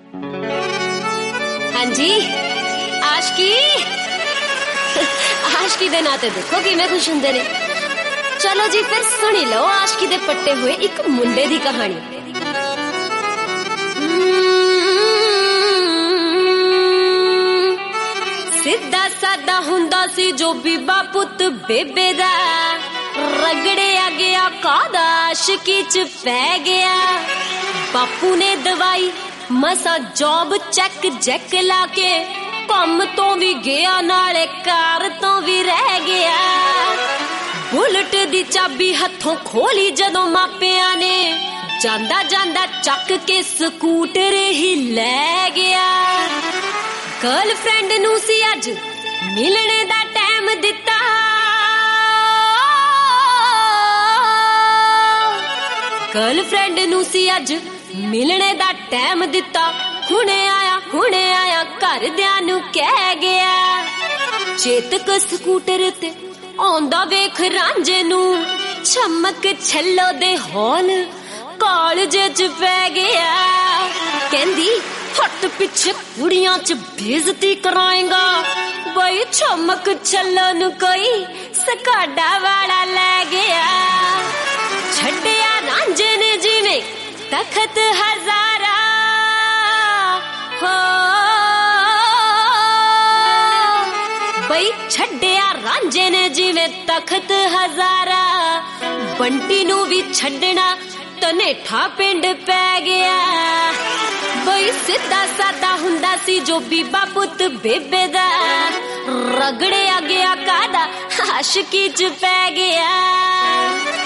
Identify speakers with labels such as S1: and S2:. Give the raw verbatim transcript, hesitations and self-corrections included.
S1: हाँ जी आशकी आशकी दे नाते देखो कि मैं खुश हुंदे ने। चलो जी फिर सुनी लो आशकी दे पट्टे हुए एक मुंडे दी कहानी। सिद्धा सादा हुंदा सी जो बीबा पुत बेबे दा, रगड़िया गया कादा आशिकी च पै गया। बापू ने दवाई मसा जॉब चेक जैक लाके, कम तो भी गया नाले कार तो भी रह गया। बुलेट दी चाबी हथों खोली जदों मापिया ने, जांदा जांदा चक के स्कूटर ही ले गया। गर्लफ्रेंड नू सी अज मिलने दा टाइम दिता, गर्लफ्रेंड नू सी अज मिलने दा टाइम दिता। हुणे आया हुणे आया घरदियां नू कह गया। चेतक स्कूटर ते आंदा वेख रांझे नू, चमक छल्लो दे हॉल कॉलेज च पै गया। कहंदी हट पिछे कुड़ियां च बेइज्जती कराएगा, बई चमक छल्लो नू कोई सकाडा वाला ले गया। छड्डिया रांझे ने जिवें तखत हजारा, हो बई छड्डिया रांझे ने जिवें तखत हजारा। बंटी नू भी छड्डना तनेठा पिंड पै गया। बई सिद्धा सादा हुंदा सी जो बीबा पुत बेबे दा, रगड़िया गया कादा आशिकी च पै गया।